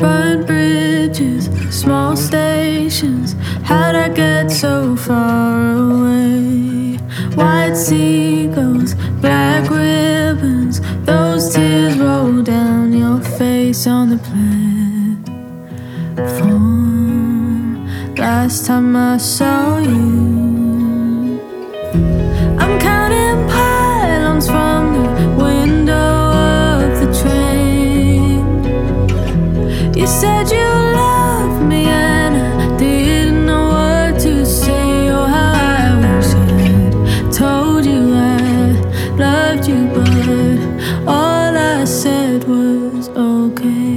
Burnt bridges, small stations. How'd I get so far away? White seagulls, black ribbons. Those tears roll down your face on the platform. Last time I saw you, I'm counting pylons from the window of the train. You said you loved me and I didn't know what to say. Oh, how I wish I'd told you I loved you, but all I said was okay.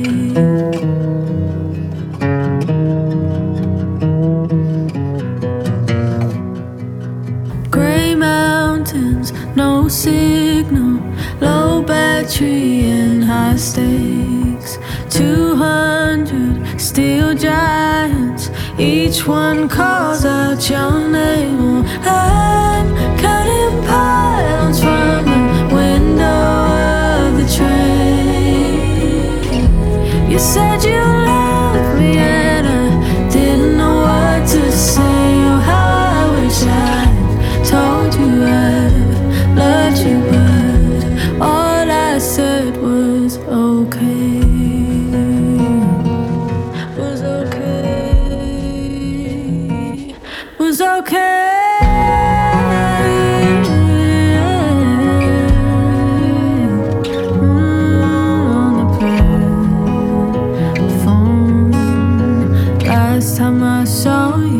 Grey mountains, no signal, low battery and high stakes. 200 steel giants, each one calls out your name. Oh, I'm counting pylons from the window of the train. You said you loved me and I didn't know what to say. Oh, how I wish I told you I loved you, but all I said was okay. Was okay. Was okay. On the platform. Last time I saw you,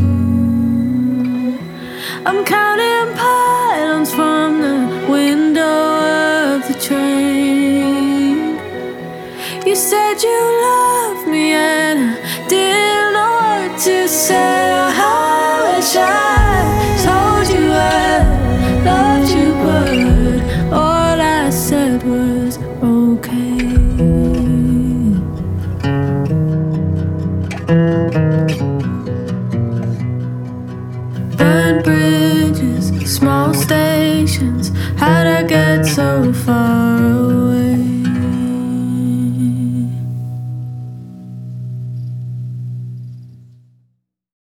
I'm counting pylons from the window of the train. You said you loved me and I didn't know what to say. Oh, how I wish I told you I loved you, but all I said was okay. Burnt bridges, small stations. How'd I get so far away?